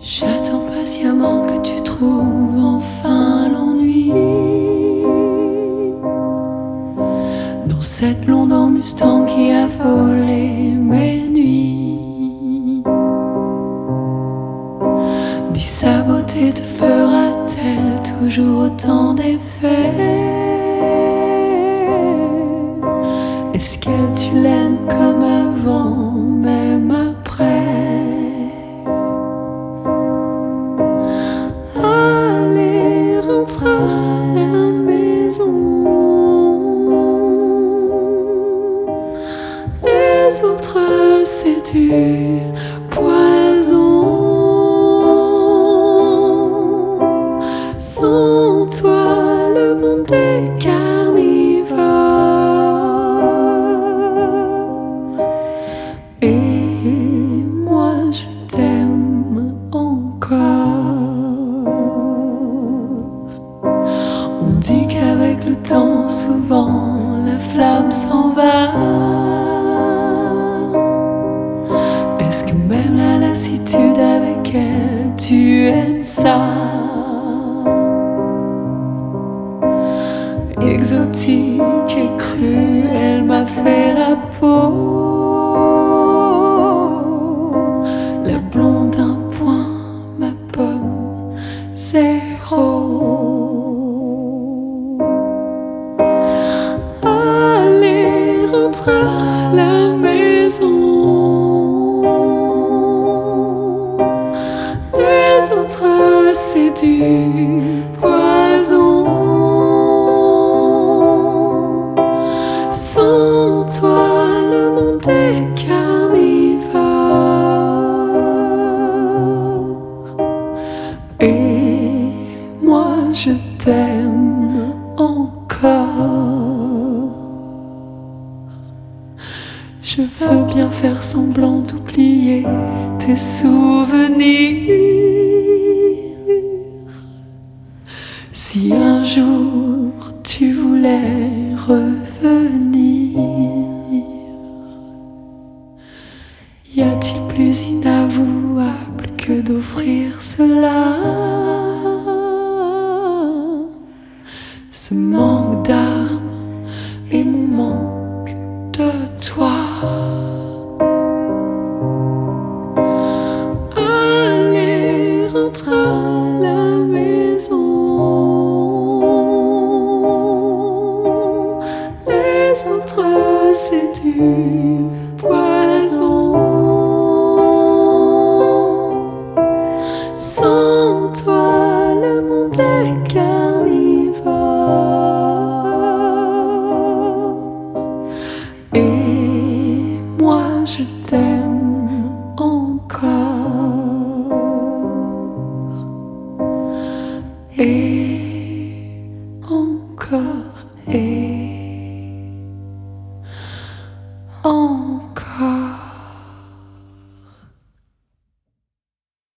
J'attends patiemment que tu trouves enfin l'ennui dans cette blonde en Mustang qui a volé mes nuits. Dis, sa beauté te fera-t-elle toujours autant d'effet? Est-ce qu'elle, tu l'aimes comme avant, même après? Allez, rentre à la maison. Les autres, c'est du poison. Sans toi, le monde est carnivore. Et moi, je t'aime encore. On dit qu'avec le temps, souvent, la flamme s'en va. Est-ce que même la lassitude avec elle, tu aimes ça? Exotique et crue, elle m'a fait la peau. La blonde un point, ma pomme zéro. Allez, rentre à la maison. Les autres, c'est du poison. Sans toi, le monde est carnivore. Et moi, je t'aime encore. Je veux bien faire semblant d'oublier tes souvenirs. Si un jour tu voulais revenir, y a-t-il plus inavouable que d'offrir cela? Ce manque d'armes et mon manque de toi. Allez, rentre à la maison. Les autres, c'est du poison. Sans toi, le monde est carnivore. Et moi, je t'aime encore. Et encore. Et